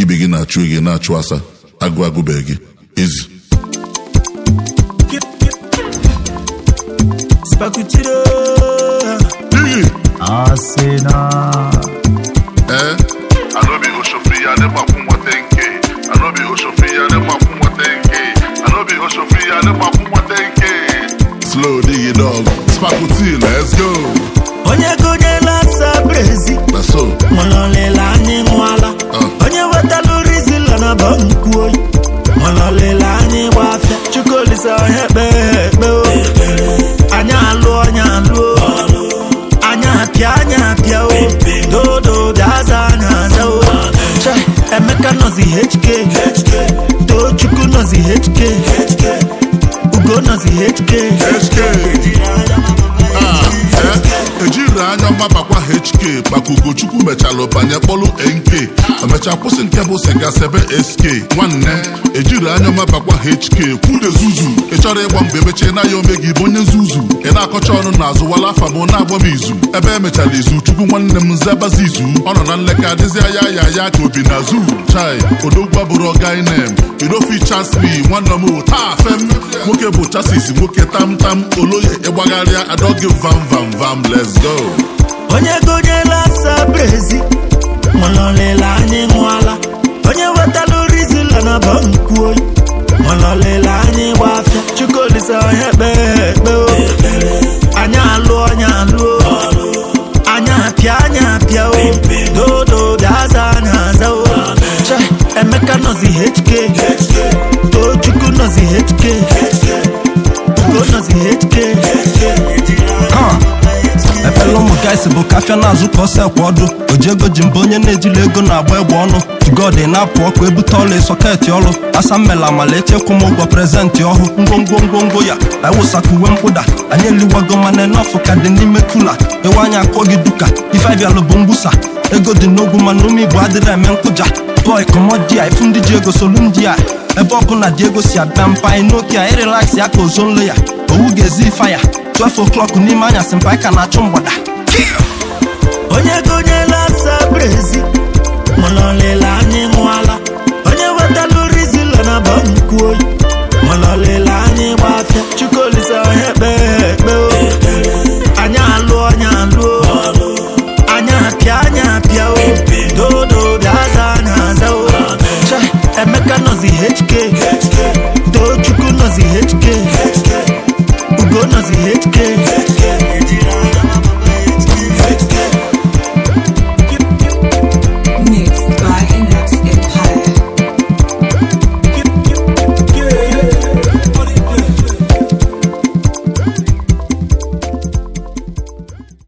ibe gị na-achụ ege na-achụ asa agụ agụbeghị gị ezi Spakutiro Asena Anobi Oshofia never puma tenke Anobi Oshofia never puma tenke Anobi Oshofia never puma tenke Slow diggy dog Spakuti let's go Onye kujela sabrezi Naso Mololela ni mwala Onye watalurizi lana bankuoi Mololela ni wafya Chukolisa hebe Anya alu Anya pia Dodo daza nyaza Chai Emeka nozi HK Tochuku nozi HK Ugo nozi HK ejiri anya mgbabakwa HK maka Ugochukwu mechalụ banye kpọlụ NK emecha kwụsị nke bụ siga sebe SK nwanne ejiri anya mgbabakwa HK kwude zuzu ị chọrọ ịgba mgbe emechie na ya ome gị bụ onye nzuzu ị na-akọcha ọnụ n'azụ wala afa m na-agba m izu ebe emechala izu Chukwu nwanne m nzebazi izu ọ nọ na nleka adịzi ya ka obi na zoo chai odogwu abụrụ ọgainem idofi chasmi nwanne m taa fem nwoke bụ chasis nwoke tamtam oloye ịgbagharịa adọgị vam let's go onye gonyela sabrezi mololela anyị nwala onye wetalurizi lana bankuoi mololela anyị gbafia chukolisa onye kpe anya alụ anya pia dodo daza nyaza chai Emeka nozi HK Tochukwu nozi HK Ugo nozi HK Efela ụmụ guys bụ kafia na-azụ ka ọsọ ekwe ọdụ ojiego ji mba onye na-ejili ego na-agba egbe ọnụ tugodi na-apụ ọkụ ebute ọla sọketi ọrụ asa mmela amala echekwu m ụgwọ prezentị ọhụ ngwongwo ya ewụsaka uwe mkpụda anyị eliwago mana enọfụ ka dị n'ime kula ewe anya akọ gị duka ife abịalụ bụ mgbusa ego dị n'ogwu mana ume igbo adịrị eme nkụja boy komodia ifu ndị ji ego solu ndị a ebe ọbụla dị ego si abịa mpa Nokia irelax ya ka ozonlo ya owu ga-ezi ife ya 12 o'clock n'ime anyasị mpa ka na-achụ mgbada onye gonyela sabrezi mololela